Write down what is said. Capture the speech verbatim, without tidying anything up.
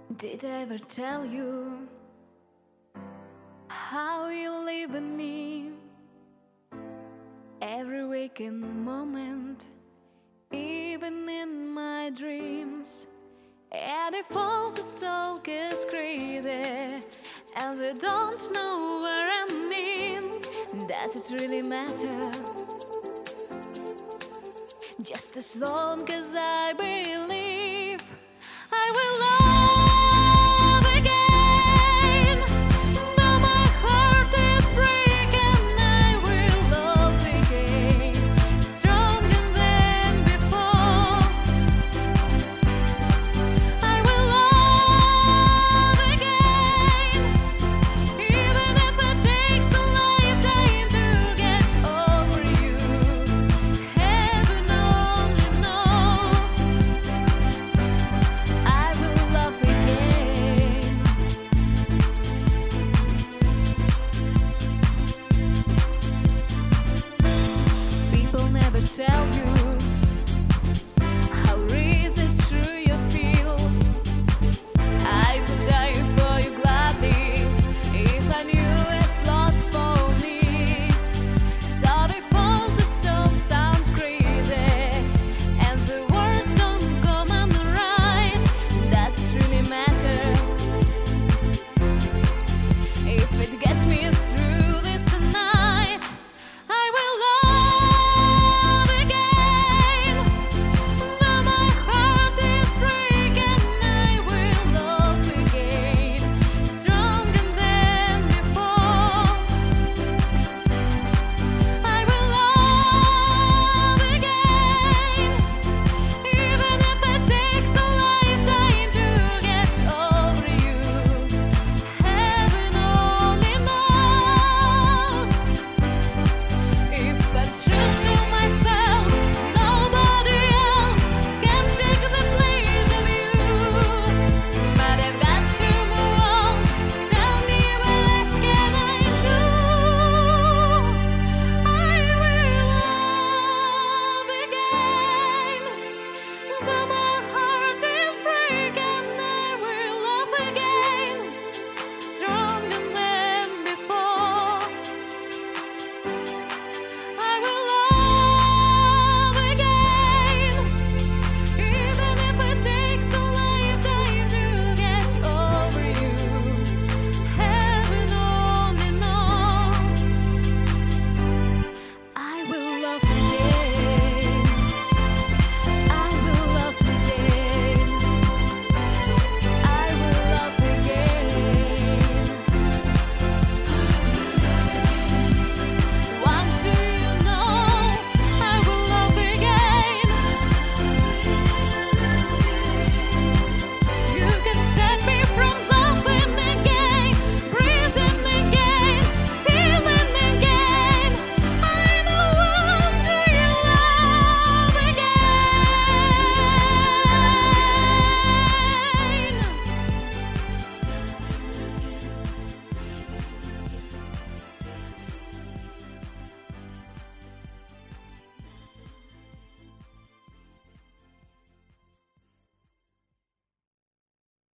Did I ever tell you how you live in me? Every waking moment, even in my dreams. And if all the talk is crazy and they don't know what I mean, does it really matter? Just as long as I believe I will love